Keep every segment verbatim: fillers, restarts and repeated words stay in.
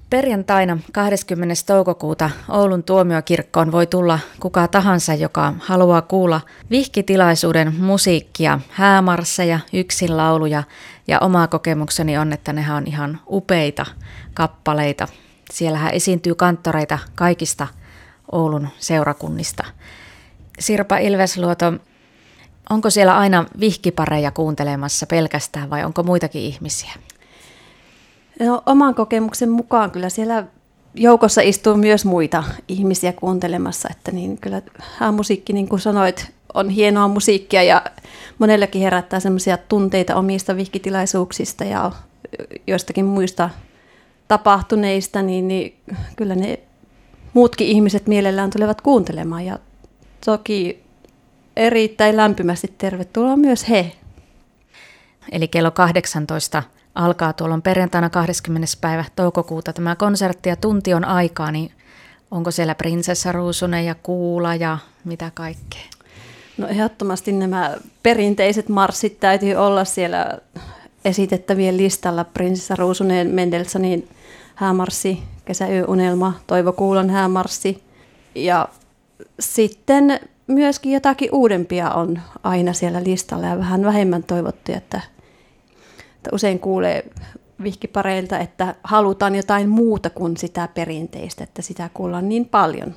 Perjantaina kahdeskymmenes toukokuuta Oulun tuomiokirkkoon voi tulla kuka tahansa, joka haluaa kuulla vihkitilaisuuden musiikkia, häämarsseja, yksinlauluja ja oma kokemukseni on, että nehän on ihan upeita kappaleita. Siellähän esiintyy kanttoreita kaikista Oulun seurakunnista. Sirpa Ilvesluoto, onko siellä aina vihkipareja kuuntelemassa pelkästään vai onko muitakin ihmisiä? No, oman kokemuksen mukaan kyllä siellä joukossa istuu myös muita ihmisiä kuuntelemassa, että niin kyllä häämusiikki, niin kuin sanoit, on hienoa musiikkia ja monellekin herättää semmoisia tunteita omista vihkitilaisuuksista ja joistakin muista tapahtuneista, niin, niin kyllä ne muutkin ihmiset mielellään tulevat kuuntelemaan ja toki erittäin lämpimästi tervetuloa myös he. Eli kello kahdeksantoista alkaa tuolla perjantaina kahdeskymmenes päivä toukokuuta tämä konsertti ja tunti on aikaa, niin onko siellä Prinsessa Ruusunen ja Kuula ja mitä kaikkea? No ehdottomasti nämä perinteiset marssit täytyy olla siellä esitettävien listalla. Prinsessa Ruusunen, Mendelssohnin häämarssi, Kesäyöunelma, Toivo Kuulan häämarssi ja sitten myöskin jotakin uudempia on aina siellä listalla ja vähän vähemmän toivottuja, että usein kuulee vihkipareilta, että halutaan jotain muuta kuin sitä perinteistä, että sitä kuullaan niin paljon.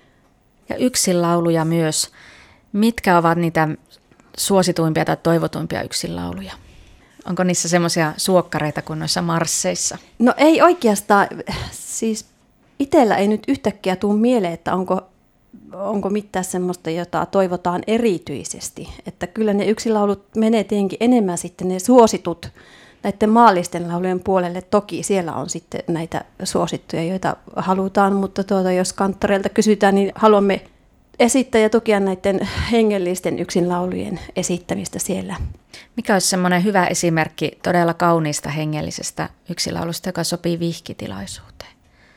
Ja yksinlauluja myös. Mitkä ovat niitä suosituimpia tai toivotuimpia yksinlauluja? Onko niissä semmoisia suokkareita kuin noissa marsseissa? No ei oikeastaan. Siis itsellä ei nyt yhtäkkiä tule mieleen, että onko, onko mitään semmoista, jota toivotaan erityisesti. Että kyllä ne yksinlaulut menee tietenkin enemmän sitten ne suositut näiden maallisten laulujen puolelle. Toki siellä on sitten näitä suosittuja, joita halutaan, mutta tuota, jos kanttoreilta kysytään, niin haluamme esittää ja tukea näiden hengellisten yksinlaulujen esittämistä siellä. Mikä olisi semmoinen hyvä esimerkki todella kauniista hengellisestä yksinlaulusta, joka sopii vihkitilaisuuteen?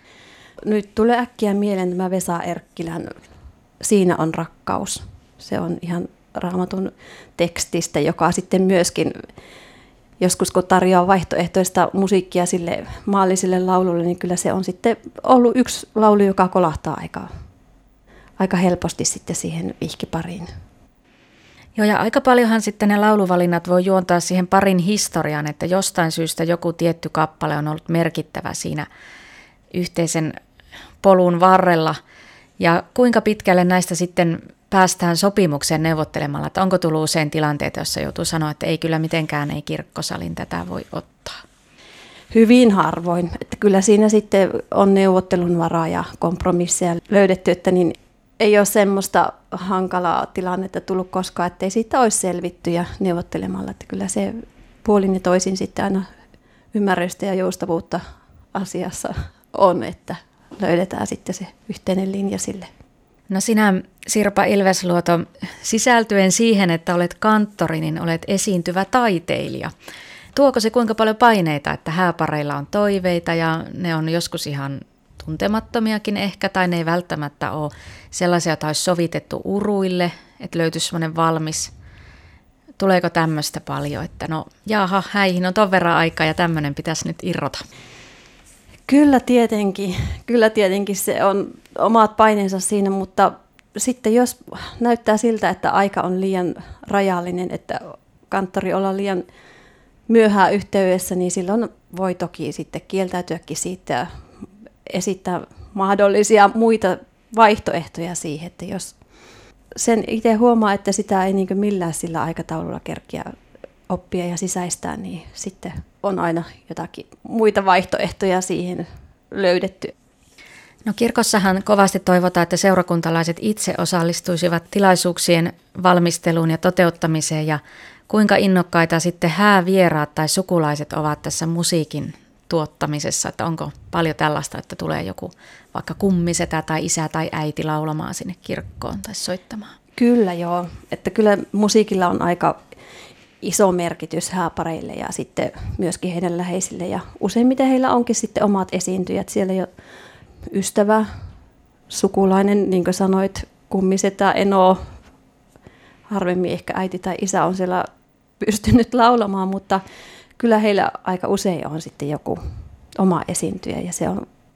Nyt tulee äkkiä mieleen tämä Vesa Erkkilän Siinä on rakkaus. Se on ihan Raamatun tekstistä, joka sitten myöskin joskus kun tarjoaa vaihtoehtoista musiikkia sille maalliselle laululle, niin kyllä se on sitten ollut yksi laulu, joka kolahtaa aika, aika helposti sitten siihen vihkipariin. Joo, ja aika paljonhan sitten ne lauluvalinnat voi juontaa siihen parin historiaan, että jostain syystä joku tietty kappale on ollut merkittävä siinä yhteisen polun varrella. Ja kuinka pitkälle näistä sitten päästään sopimukseen neuvottelemalla, että onko tullut usein tilanteita, jossa joutuu sanoa, että ei kyllä mitenkään ei kirkkosalin tätä voi ottaa? Hyvin harvoin. Että kyllä siinä sitten on neuvottelun varaa ja kompromisseja löydetty, että niin ei ole semmoista hankalaa tilannetta tullut koskaan, ettei siitä olisi selvitty ja neuvottelemalla. Että kyllä se puolin ja toisin sitten aina ymmärrystä ja joustavuutta asiassa on, että löydetään sitten se yhteinen linja sille. No sinä, Sirpa Ilvesluoto, sisältyen siihen, että olet kanttori, niin olet esiintyvä taiteilija. Tuoko se kuinka paljon paineita, että hääpareilla on toiveita ja ne on joskus ihan tuntemattomiakin ehkä, tai ne ei välttämättä ole sellaisia, joita olisi sovitettu uruille, että löytyisi semmoinen valmis. Tuleeko tämmöistä paljon, että no jaha, häihin on ton verran aikaa ja tämmöinen pitäisi nyt irrota? Kyllä tietenkin, kyllä tietenkin se on omat paineensa siinä, mutta sitten jos näyttää siltä, että aika on liian rajallinen, että kanttori olla liian myöhään yhteydessä, niin silloin voi toki sitten kieltäytyäkin siitä ja esittää mahdollisia muita vaihtoehtoja siihen, että jos sen itse huomaa, että sitä ei niin kuin millään sillä aikataululla kerkiä oppia ja sisäistää, niin sitten on aina jotakin muita vaihtoehtoja siihen löydetty. No kirkossahan kovasti toivotaan, että seurakuntalaiset itse osallistuisivat tilaisuuksien valmisteluun ja toteuttamiseen ja kuinka innokkaita sitten häävieraat tai sukulaiset ovat tässä musiikin tuottamisessa, että onko paljon tällaista, että tulee joku vaikka kummisetä tai isä tai äiti laulamaan sinne kirkkoon tai soittamaan? Kyllä joo, että kyllä musiikilla on aika iso merkitys hääpareille ja sitten myöskin heidän läheisille ja useimmiten heillä onkin sitten omat esiintyjät, siellä jo ystävä, sukulainen, niin kuin sanoit, kummisetä, eno, harvemmin ehkä äiti tai isä on siellä pystynyt laulamaan, mutta kyllä heillä aika usein on sitten joku oma esiintyjä ja se on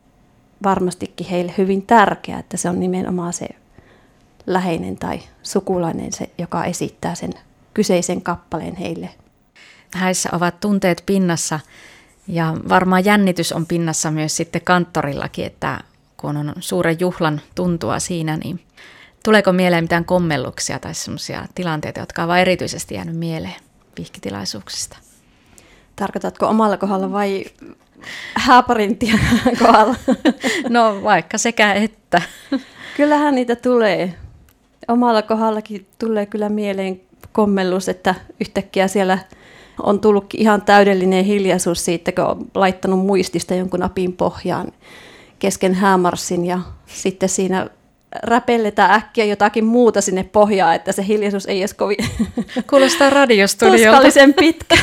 varmastikin heille hyvin tärkeää, että se on nimenomaan se läheinen tai sukulainen, se, joka esittää sen kyseisen kappaleen heille. Häissä ovat tunteet pinnassa ja varmaan jännitys on pinnassa myös sitten kanttorillakin, että kun on suuren juhlan tuntua siinä, niin tuleeko mieleen mitään kommelluksia tai sellaisia tilanteita, jotka ovat erityisesti jäänyt mieleen vihkitilaisuuksista? Tarkoitatko omalla kohdalla vai hääparintien kohdalla? No vaikka sekä että. Kyllähän niitä tulee. Omalla kohdallakin tulee kyllä mieleen kommellus, että yhtäkkiä siellä on tullutkin ihan täydellinen hiljaisuus siitä, kun on laittanut muistista jonkun apin pohjaan kesken häämarssin ja sitten siinä räpelletään äkkiä jotakin muuta sinne pohjaan, että se hiljaisuus ei edes kovin kuulostaa radiostudiolta. Tuskallisen pitkä.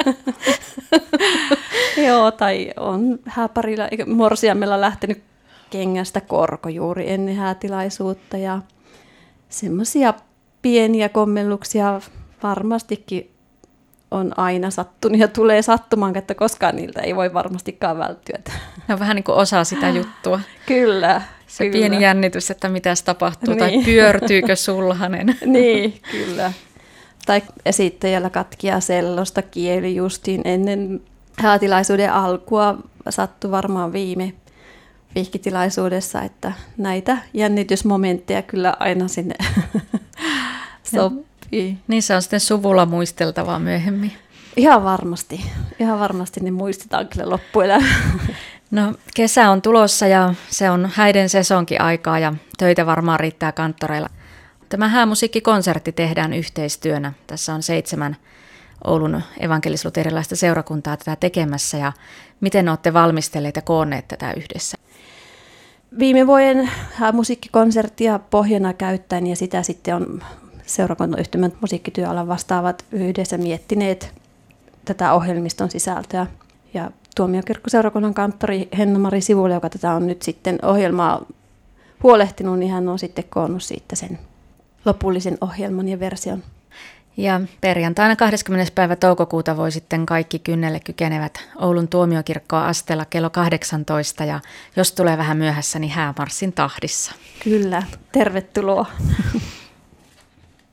Joo, tai on hääparilla, morsiamella lähtenyt kengästä korko juuri ennen häätilaisuutta ja semmoisia pieniä kommelluksia varmastikin on aina sattunut ja tulee sattumaan, että koskaan niiltä ei voi varmastikaan välttyä. Ne on vähän niin kuin osa sitä juttua. Kyllä. Se kyllä. pieni jännitys, että mitäs tapahtuu niin. tai pyörtyykö sulhanen. Niin, kyllä. Tai esittäjällä katkia sellosta kieli justiin ennen häätilaisuuden alkua. Sattui varmaan viime vihkitilaisuudessa, että näitä jännitysmomentteja kyllä aina sinne sopii. Niin se on sitten suvulla muisteltavaa myöhemmin. Ihan varmasti. Ihan varmasti ne muistetaan kyllä loppuelämä. No kesä on tulossa ja se on häiden sesonkin aikaa ja töitä varmaan riittää kanttoreilla. Tämä häämusiikkikonsertti tehdään yhteistyönä. Tässä on seitsemän Oulun evankelis-luterilaista seurakuntaa tätä tekemässä ja miten olette valmistelleet ja koonneet tätä yhdessä? Viime vuoden häämusiikkikonserttia pohjana käyttäen ja sitä sitten on seurakuntayhtymän musiikkityöalan vastaavat yhdessä miettineet tätä ohjelmiston sisältöä. Ja Tuomiokirkkoseurakunnan kanttori Henna-Mari Sivula, joka tätä on nyt sitten ohjelmaa huolehtinut, niin hän on sitten koonnut siitä sen lopullisen ohjelman ja version. Ja perjantaina kahdeskymmenes päivä toukokuuta voi sitten kaikki kynnelle kykenevät Oulun tuomiokirkkoa astella kello kahdeksantoista ja jos tulee vähän myöhässä, niin häämarssin tahdissa. Kyllä, tervetuloa.